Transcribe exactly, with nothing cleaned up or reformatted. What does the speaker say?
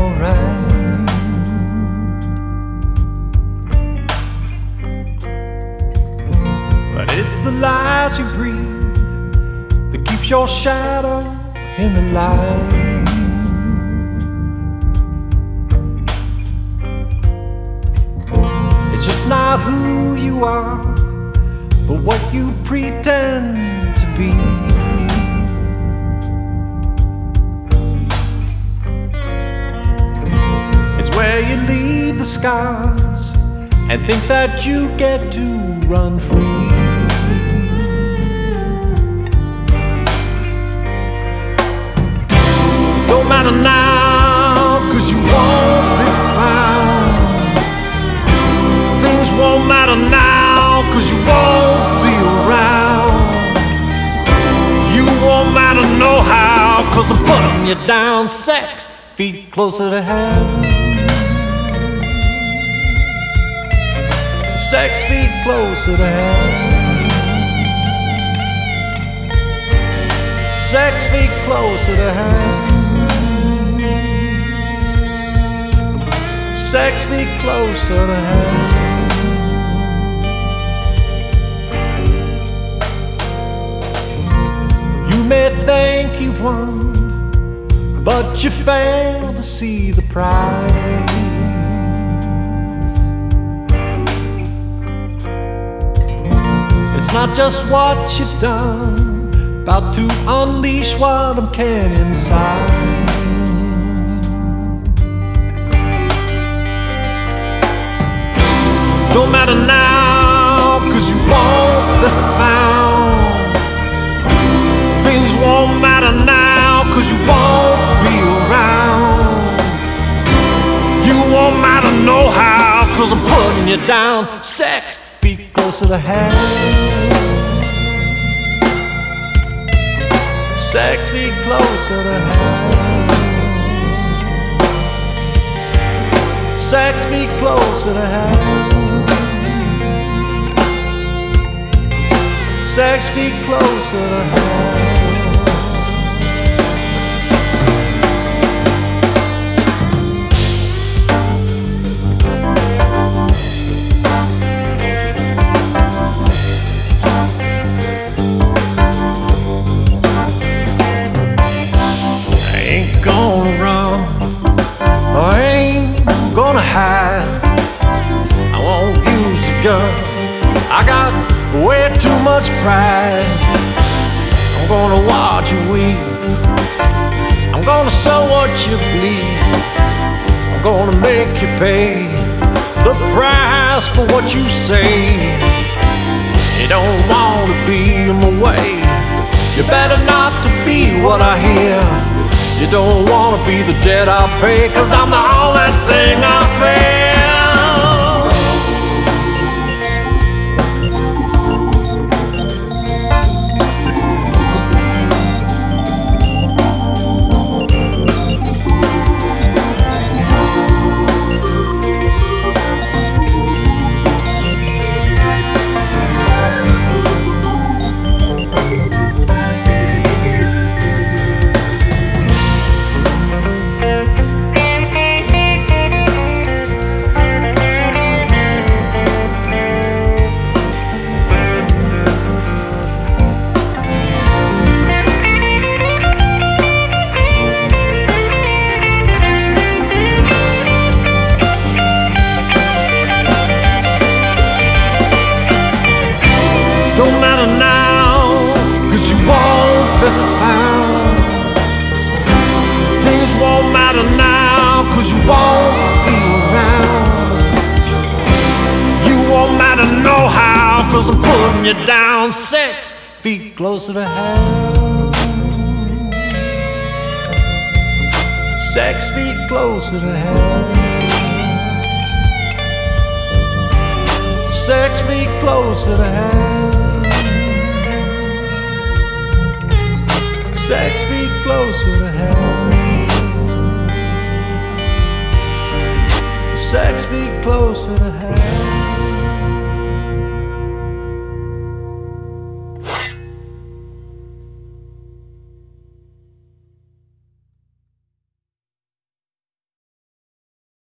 alright. But it's the lies you breathe that keeps your shadow in the light. It's just not who you are, but what you pretend to be. It's where you leave the scars and think that you get to run free. Don't matter now, 'cause you won't be found. Things won't matter now, 'cause you won't be around. You won't matter no how, 'cause I'm putting you down six feet closer to hell. Six feet closer to hell. Six feet closer to hell. Six feet closer to hell. You may think you've won, but you fail to see the prize. It's not just what you've done, about to unleash what I'm carrying inside. Don't matter now, 'cause you won't be found. Things won't matter now, 'cause you won't be around. You won't matter no how, 'cause I'm putting you down six feet closer to hell. Six feet closer to hell. Six feet closer to hell. Six feet closer to hell. Gonna run, I ain't gonna hide. I won't use a gun, I got way too much pride. I'm gonna watch you weep, I'm gonna sow what you bleed. I'm gonna make you pay the price for what you say. You don't wanna be in my way, you better not to be what I hear. You don't wanna be the debt I pay, 'cause I'm the only thing I fear. Don't matter now, 'cause you won't be found. Things won't matter now, 'cause you won't be around. You won't matter no how, 'cause I'm putting you down six feet closer to hell. Six feet closer to hell. Six feet closer to hell. Six feet closer to hell. Six feet closer to hell.